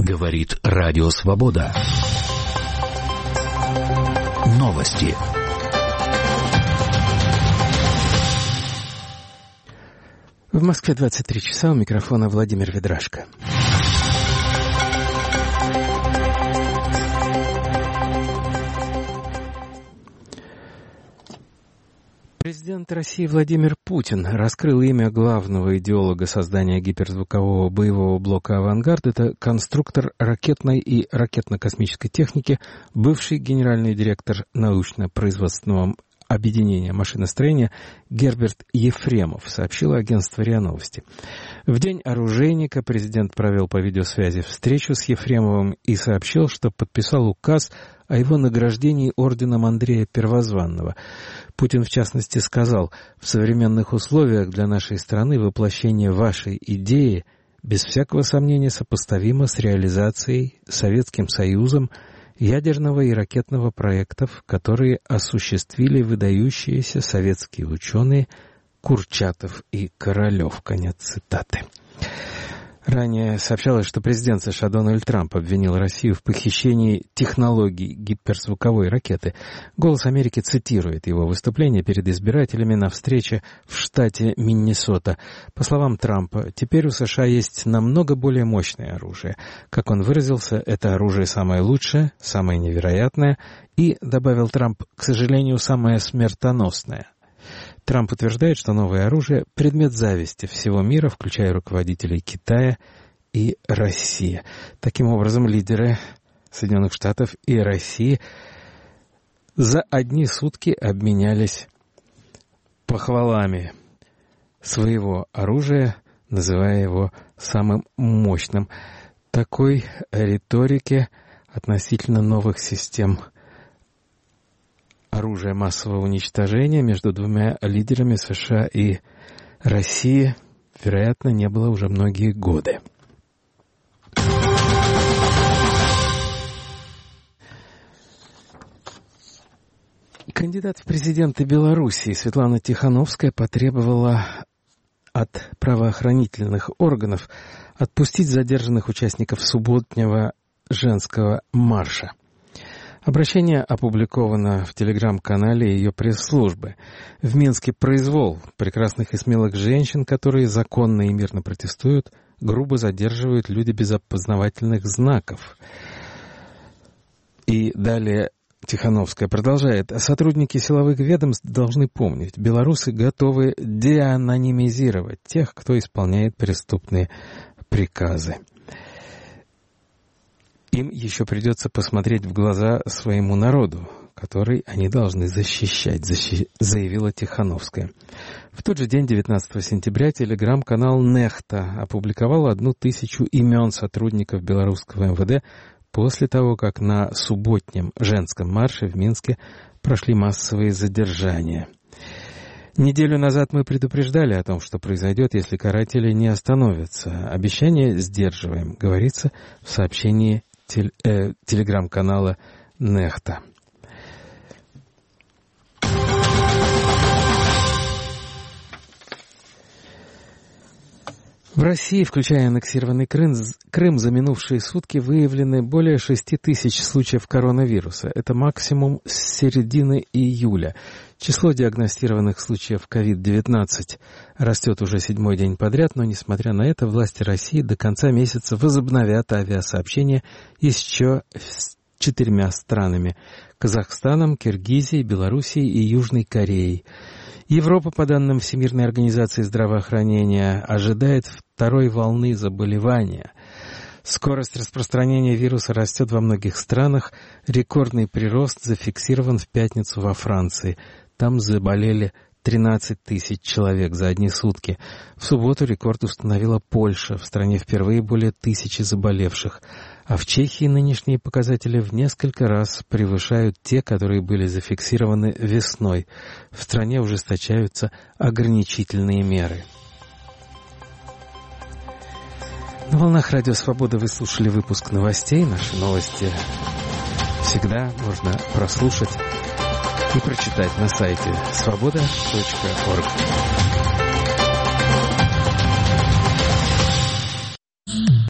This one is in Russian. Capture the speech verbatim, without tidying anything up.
Говорит Радио Свобода. Новости. В Москве двадцать три часа, у микрофона Владимир Ведрашко. Президент России Владимир Путин раскрыл имя главного идеолога создания гиперзвукового боевого блока «Авангард». Это конструктор ракетной и ракетно-космической техники, бывший генеральный директор научно-производственного объединения машиностроения Герберт Ефремов, сообщило агентство РИА Новости. В день оружейника президент провел по видеосвязи встречу с Ефремовым и сообщил, что подписал указ о его награждении орденом Андрея Первозванного. Путин, в частности, сказал: «В современных условиях для нашей страны воплощение вашей идеи без всякого сомнения сопоставимо с реализацией Советским Союзом ядерного и ракетного проектов, которые осуществили выдающиеся советские ученые Курчатов и Королев». Конец цитаты. Ранее сообщалось, что президент США Дональд Трамп обвинил Россию в похищении технологий гиперзвуковой ракеты. «Голос Америки» цитирует его выступление перед избирателями на встрече в штате Миннесота. По словам Трампа, теперь у США есть намного более мощное оружие. Как он выразился, это оружие самое лучшее, самое невероятное и, добавил Трамп, к сожалению, самое смертоносное. Трамп утверждает, что новое оружие — предмет зависти всего мира, включая руководителей Китая и России. Таким образом, лидеры Соединенных Штатов и России за одни сутки обменялись похвалами своего оружия, называя его самым мощным. Такой риторике относительно новых систем оружия массового уничтожения между двумя лидерами США и России, вероятно, не было уже многие годы. Кандидат в президенты Белоруссии Светлана Тихановская потребовала от правоохранительных органов отпустить задержанных участников субботнего женского марша. Обращение опубликовано в телеграм-канале ее пресс-службы. В Минске произвол. Прекрасных и смелых женщин, которые законно и мирно протестуют, грубо задерживают люди без опознавательных знаков. И далее Тихановская продолжает. Сотрудники силовых ведомств должны помнить, белорусы готовы деанонимизировать тех, кто исполняет преступные приказы. Им еще придется посмотреть в глаза своему народу, который они должны защищать, защи... заявила Тихановская. В тот же день, девятнадцатого сентября, телеграм-канал «Нехта» опубликовал одну тысячу имен сотрудников белорусского эм вэ дэ после того, как на субботнем женском марше в Минске прошли массовые задержания. Неделю назад мы предупреждали о том, что произойдет, если каратели не остановятся. Обещание сдерживаем, говорится в сообщении Теле, э, телеграм-канала «Нехта». В России, включая аннексированный Крым, Крым, за минувшие сутки выявлены более шести тысяч случаев коронавируса. Это максимум с середины июля. Число диагностированных случаев ковид девятнадцать растет уже седьмой день подряд, но, несмотря на это, власти России до конца месяца возобновят авиасообщение еще с четырьмя странами – Казахстаном, Киргизией, Белоруссией и Южной Кореей. Европа, по данным Всемирной организации здравоохранения, ожидает второй волны заболевания. Скорость распространения вируса растет во многих странах. Рекордный прирост зафиксирован в пятницу во Франции. Там заболели тринадцать тысяч человек за одни сутки. В субботу рекорд установила Польша. В стране впервые более тысячи заболевших. А в Чехии нынешние показатели в несколько раз превышают те, которые были зафиксированы весной. В стране ужесточаются ограничительные меры. На волнах Радио Свобода вы слушали выпуск новостей. Наши новости всегда можно прослушать и прочитать на сайте свобода точка орг.